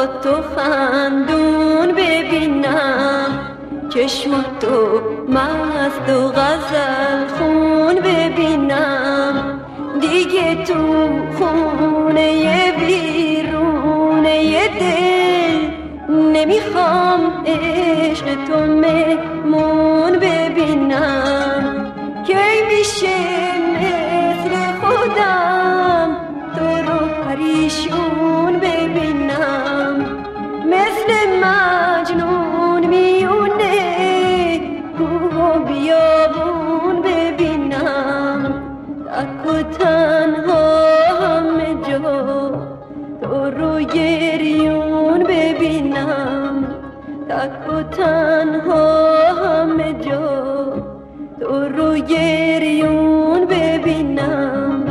تو خندون ببینم، چشماتو مست و غزل خون ببینم، دیگه تو خونه بیرونه دل نمیخوام عشق تو مهمون ببینم. کی میشه مثل خودم تو رو پریشون ببینم، مثل مجنون میونه کوه و بیابون ببینم، تک و تنها همه جا تو رو گریون ببینم، تک و تنها همه جا تو رو گریون ببینم.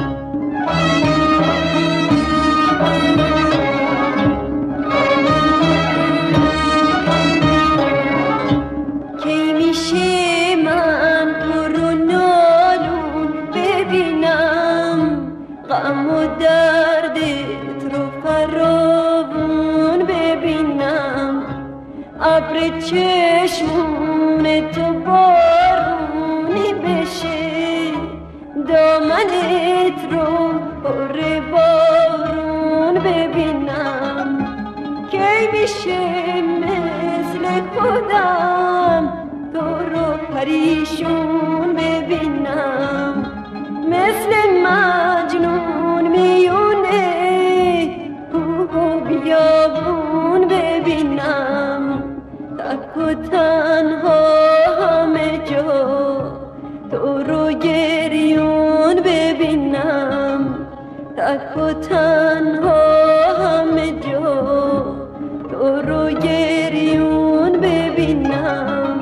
کی میشه من تو رو نالون ببینم، غم و دردت رو فراوون ببینم، ابر چشمون تو بارونی بشه، دامنت رو پر بارون ببینم. کی میشه مثل خودم تو رو پریشون ببینم، مثل مجنون میونه کوه و بیابون ببینم، تک و تنها همه جا تو رو گریون ببینم، تک و تنها همه جا تو رو گریون ببینم.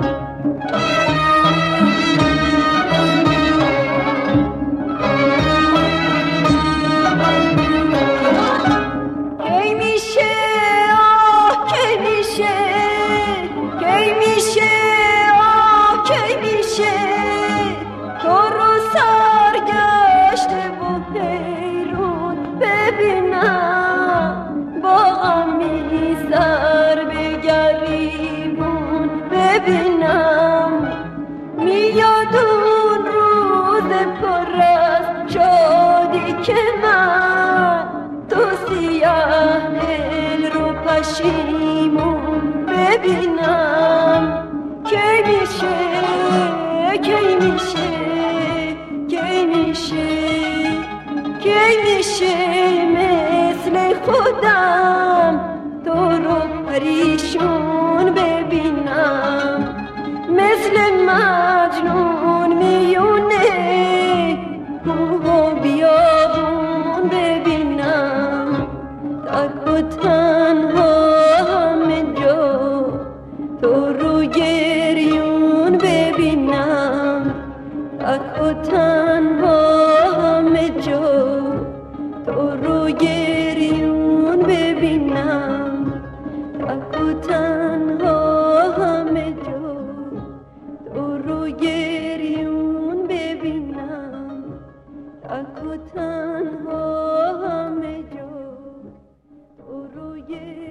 کی میشه آه کی میشه، کی میشه آه کی میشه تو رو سرگشته و حیرون ببینم، با غمی سر به گریبون ببینم، میاد اون روز پر از شادی که من تو سیاه دل رو پشیمون ببینم. کی میشه کی میشه کی میشه کی میشه مثل خودم تو رو پریشون ببینم، مثل مجنون میونه کوه و بیابون ببینم، تک و تنها همه جا تو رو گریون ببینم، تک و تنها همه جا تو رو گریون ببینم، تک و تنها همه جا تو رو گریون ببینم، تک و تنها همه جا تو رو گریون